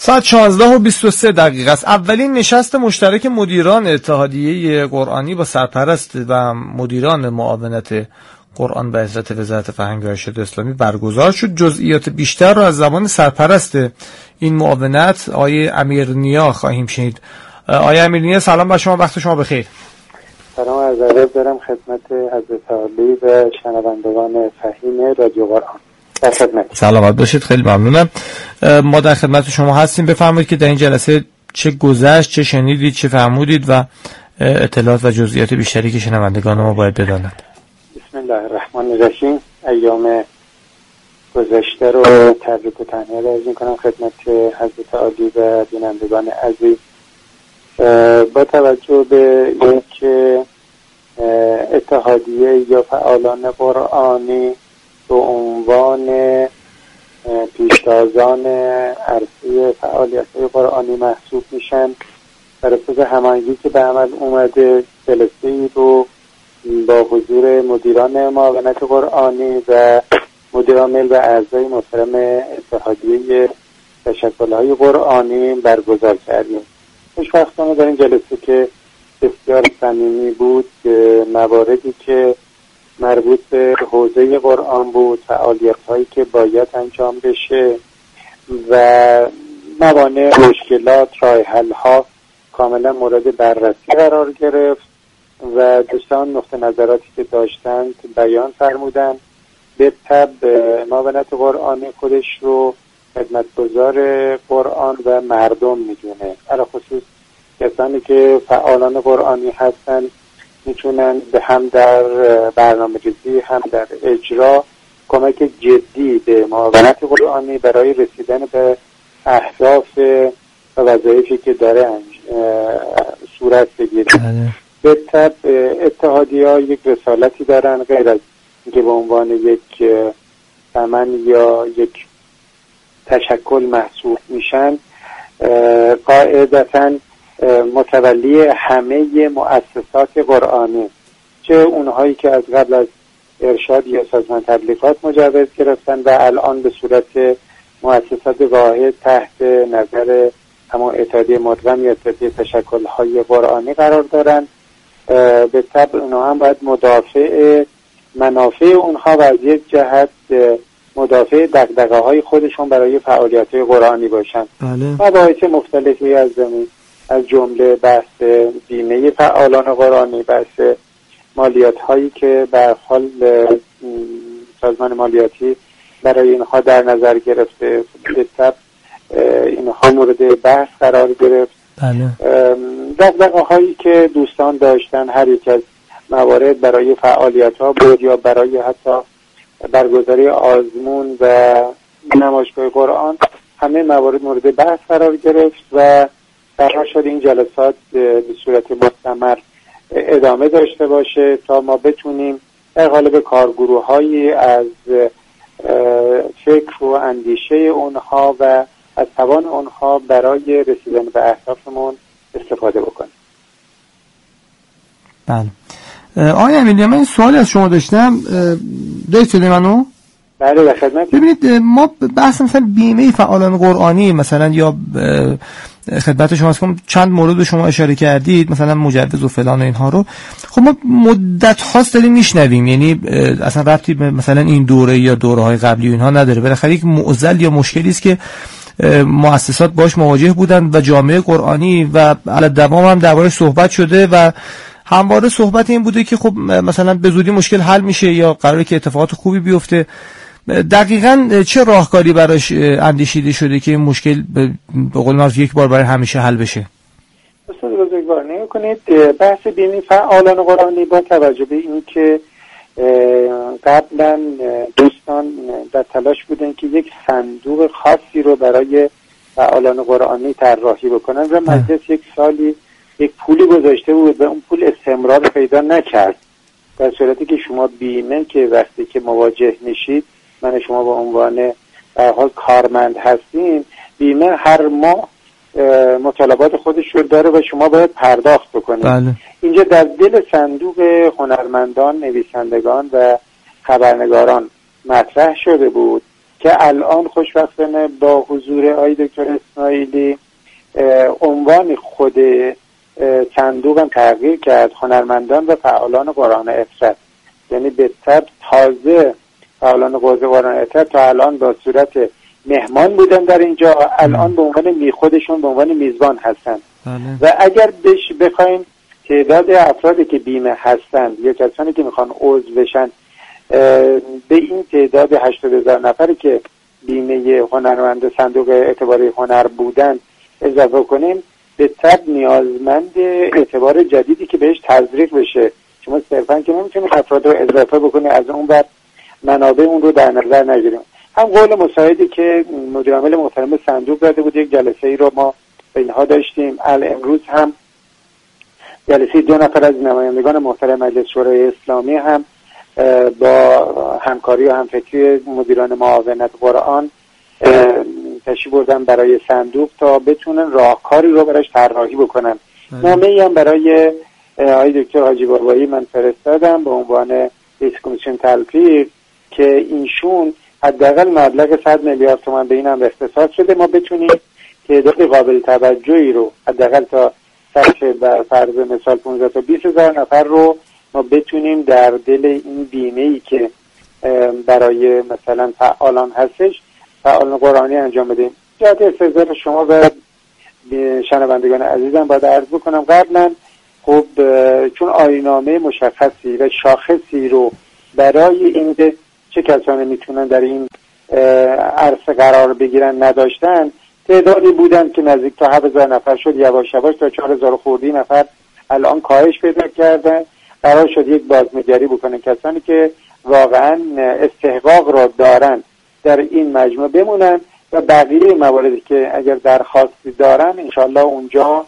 ساعت 16:23 است. اولین نشست مشترک مدیران اتحادیه قرآنی با سرپرست و مدیران معاونت قرآن به حضرت وزارت فرهنگ و ارشاد اسلامی برگزار شد. جزئیات بیشتر را از زبان سرپرست این معاونت آقای امیرنیا خواهیم شنید. آقای امیرنیا، سلام بر شما، وقت شما بخیر. سلام عرض ادب دارم خدمت حضرت عالی و شنوندگان فهیم رادیو قرآن. در خدمت. سلامت باشید، خیلی ممنونم. ما در خدمت شما هستیم. بفرمایید که در این جلسه چه گذشت، چه شنیدید، چه فرمودید و اطلاعات و جزئیات بیشتری که شنوندگان ما باید بدانند. بسم الله الرحمن الرحیم. ایام گذشته رو تبریک و تهنیت عرض می‌کنم خدمت حضرت عالی و بینندگان عزیز. با توجه به اینکه اتحادیه یا فعالان قرآنی به عنوان پیشتازان عرصه فعالیت‌های قرآنی محسوب میشن، در اساس هماهنگی که به عمل اومده جلسه‌ای رو با حضور مدیران معاونت قرآنی و مدیر عامل و اعضای محترم اتحادیه تشکل‌های قرآنی برگزار کردیم. خوشبختانه در این جلسه که بسیار صمیمی بود، مواردی که مربوط به حوزه قرآن بود، فعالیت‌هایی که باید انجام بشه و موانع، مشکلات، راه حل‌ها کاملا مورد بررسی قرار گرفت و دوستان نقطه نظراتی که داشتند بیان فرمودند. به طبع معاونت قرآنی خودش رو خدمتگزار قرآن و مردم میدونه. علاوه خصوص کسانی که فعالان قرآنی هستن میتونن به هم در برنامه‌ریزی، هم در اجرا کمک جدی به معاونت قرآنی برای رسیدن به اهداف و وظایفی که داره صورت بگیره. به طبع اتحادیه‌ها یک رسالتی دارن، غیر از اینکه به عنوان یک ثمن یا یک تشکل محسوب میشن، قاعدتاً متولی همه مؤسسات قرآنی، چه اونهایی که از قبل از ارشاد یا سازمان تبلیغات مجوز گرفتن و الان به صورت مؤسسات واحد تحت نظر همون اتحادیه مدغم یا اتحادیه تشکل‌های قرآنی قرار دارن. به طبع اونها هم باید مدافع منافع اونها و از یک جهت مدافع دغدغه‌های خودشون برای فعالیت‌های قرآنی باشن. مباحث مختلفی از جمله بحث بیمه فعالان قرآنی، بحث مالیات هایی که به حال سازمان مالیاتی برای اینها در نظر گرفته، به طبع اینها مورد بحث قرار گرفت. دغدغه هایی که دوستان داشتن، هر یک از موارد برای فعالیت ها بود یا برای حتی برگزاری آزمون و نمایشگاه قرآن، همه موارد مورد بحث قرار گرفت و قرار شد این جلسات به صورت مستمر ادامه داشته باشه تا ما بتونیم در قالب کارگروه‌هایی از فکر و اندیشه اونها و از توان اونها برای رسیدن به اهدافمون استفاده بکنیم. بله. آقای امیرنیا، من این سوالی از شما داشتم، درست شده منو؟ بله، در خدمت. ببینید، ما بحث مثلا بیمه فعالان قرآنی مثلا یا خدمت شما هستم، چند مورد به شما اشاره کردید، مثلا مجوز و فلان و اینها رو، خب ما مدت هاست داریم میشنویم، یعنی اصلا ربطی به مثلا این دوره یا دوره‌های قبلی و اینها نداره. بالاخره یک معضل یا مشکلی است که مؤسسات باش مواجه بودند و جامعه قرآنی و علی دوام هم دربارش صحبت شده و همواره صحبت این بوده که خب مثلا به زودی مشکل حل میشه یا قراره که اتفاقات خوبی بیفته. دقیقاً چه راهکاری براش اندیشیده شده که این مشکل به قول معروف یک بار برای همیشه حل بشه؟ استاد بزرگوار، نگاه کنید، بحث بیمه فعالان قرآنی با توجه به این که قبلا دوستان در تلاش بودن که یک صندوق خاصی رو برای فعالان قرآنی طراحی بکنن و مجلس یک سالی یک پولی گذاشته بود و اون پول استمرار پیدا نکرد، در صورتی که شما بیمه که وقتی که مواجه میشید، من شما به عنوان در حال کارمند هستین، بیمه هر ماه مطالبات خودش رو داره و شما باید پرداخت بکنید. بله. اینجا در دل صندوق هنرمندان، نویسندگان و خبرنگاران مطرح شده بود که الان خوشبختانه با حضور آقای دکتر اسماعیلی عنوان خود صندوق هم تغییر کرد، هنرمندان و فعالان قرآن اطرت. یعنی به طب تازه فعالان قرآن اطرت تا الان با صورت مهمان بودن در اینجا، الان به عنوان خودشون به عنوان میزبان هستن. و اگر بخوایم تعداد افرادی که بیمه هستن یا کسانی که میخوان عضو بشن به این تعداد 80,000 نفری که بیمه هنرمند صندوق اعتباری هنر بودن اضافه کنیم، به طب نیازمند اعتبار جدیدی که بهش تزریق بشه. شما صرفا که نمیتونید افراد رو اضافه بکنید از اون بعد منابع اون رو در نظر نگیریم. هم قول مساعدی که مدیر عامل محترم صندوق داده بود، یک جلسه ای رو ما به اینها داشتیم. امروز هم جلسه 2 نفر از نمایندگان محترم مجلس شورای اسلامی هم با همکاری و همفکری مدیران معاونت قرآن تشریف بردن برای صندوق تا بتونن راهکاری رو براش طراحی بکنن. نامه‌ای هم برای آقای دکتر حاجی بابایی من فرستادم به عنوان رئیس کمیسیون تلفیق که اینشون حداقل مبلغ 100 میلیارد تومان به این هم اختصاص شده، ما بتونیم تعداد قابل توجهی رو حداقل تا سطح بر فرض مثال 15 تا 20,000 نفر رو ما بتونیم در دل این بیمه‌ای که برای مثلا فعالان هستش، فعالان قرآنی انجام بدیم. جهت استحضار شما و شنوندگان عزیزم باید عرض بکنم قبلا خب چون آیین‌نامه مشخصی و شاخصی رو برای این چه کسانی میتونن در این عرصه قرار بگیرن نداشتن، تعدادی بودن که نزدیک تا 7,000 نفر شد، یواش یواش تا 4,000 خوردی نفر الان کاهش پیدا کردن. قرار شد یک بازنگری بکنن کسانی که واقعا استحقاق را دارن در این مجموعه بمونن و بقیه مواردی که اگر درخواستی دارن انشالله اونجا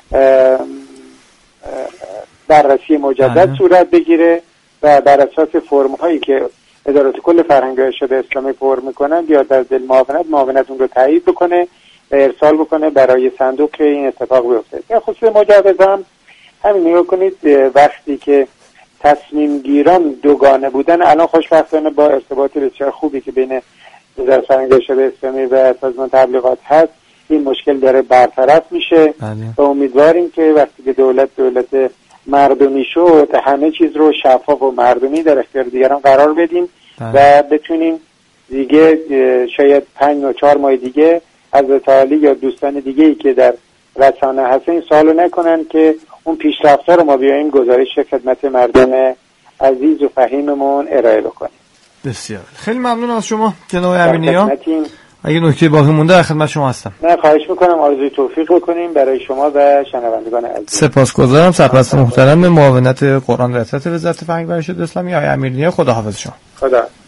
بررسی مجدد صورت بگیره و بر اساس فرم‌هایی که ادارات کل فرهنگ و ارشاد اسلامی پر میکنن بیاد در دل معاونت اون رو تایید بکنه و ارسال بکنه برای صندوق که این اتفاق بیفته. در خصوص مجوز هم همین نگاه کنید، وقتی که تصمیم گیران دوگانه بودن، الان خوشبختانه با ارتباط بسیار خوبی که بین وزارت فرهنگ و ارشاد اسلامی و سازمان تبلیغات هست این مشکل داره برطرف میشه و امیدواریم که وقتی که دولت مردمی شد همه چیز رو شفاف و مردمی در اختیار دیگران قرار بدیم و بتونیم دیگه شاید 5 و 4 ماه دیگه از تعالی یا دوستان دیگه ای که در رسانه هستن این سوالو نکنن که اون پیشرفت‌ها رو ما بیاییم گزارش خدمت مردم عزیز و فهیممون ارائه بکنیم. بسیار خیلی ممنون از شما جناب امینیا. اگه نکته باقی مونده در خدمت شما هستم. من خواهش میکنم آرزوی توفیق بکنیم برای شما و شنوندگان عزیز. سپاسگزارم. سرپرست محترم معاونت قرآن و اطرت وزارت فرهنگ و ارشاد اسلامی آقای امینیا، خداحافظ شما. خدا